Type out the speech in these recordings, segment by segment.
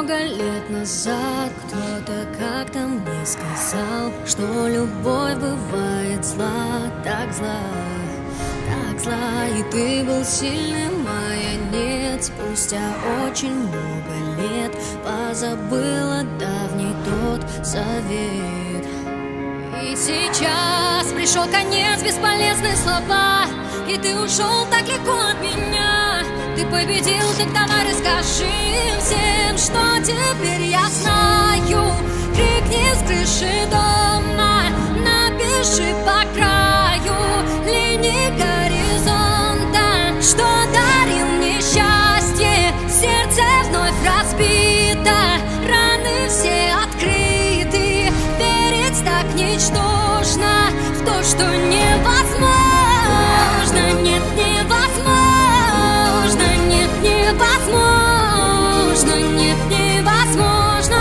много лет назад кто-то как-то мне сказал, что любовь бывает зла, так зла, так зла. И ты был сильным, а я нет. Спустя очень много лет позабыла давний тот совет. И сейчас пришел конец, бесполезные слова, и ты ушел так легко от меня. Ты победил, так давай расскажи всем, что теперь я знаю. Крикни с крыши дома, напиши по краю линии горизонта, что дарил мне счастье. Сердце вновь разбито, раны все открыты. Верить так ничтожно в то, что невозможно. Нет, невозможно, нет, невозможно, нет, невозможно.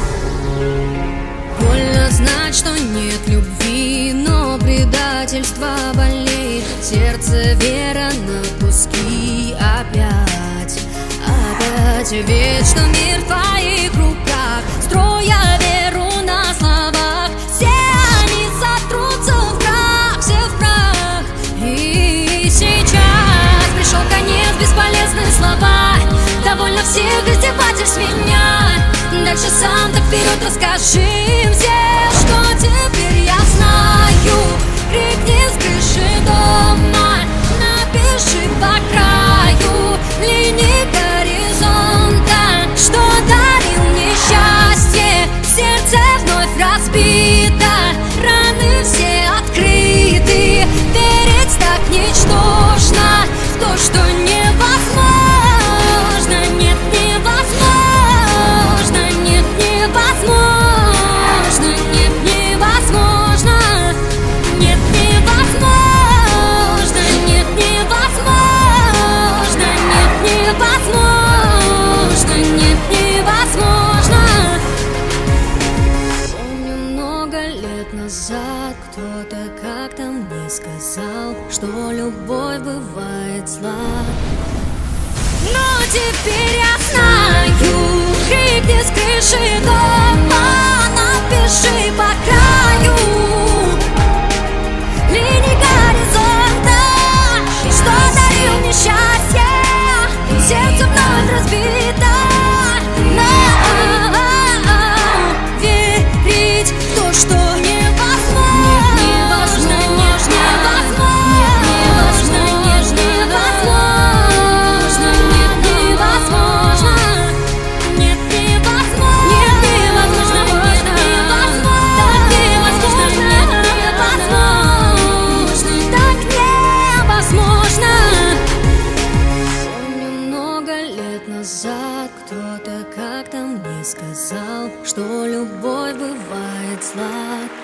Больно знать, что нет любви, но предательство болит. Сердце вера на куски опять. Ведь что мир в твоих руках, строя веру на словах, все они сотрутся в прах, все в прах. И сейчас пришел конец, бесполезные слова. Довольно всех издевательств меня. Дальше сам так вперед расскажи всем, что теперь я знаю. Крикни с крыши дома, напиши по краю линии горизонта, что дарил мне счастье. Сердце вновь разбито, раны все открыты. Верить так ничтожно в то, что невозможно. Нет, невозможно, нет, невозможно, нет, невозможно, нет, невозможно, нет, невозможно, нет, невозможно, нет, невозможно. Помню, много лет назад кто-то как-то мне сказал, что любовь бывает зла. Но теперь я знаю. Крикни с крыши дома, напиши по краю линии горизонта, что дарил мне счастье. Сердце вновь разбито. Верить в то, что невозможно. Невозможно, невозможно, невозможно, нет, невозможно, нет, невозможно, нет, невозможно, так невозможно. Помню, много лет назад кто-то как-то мне сказал, что любовь бывает зла.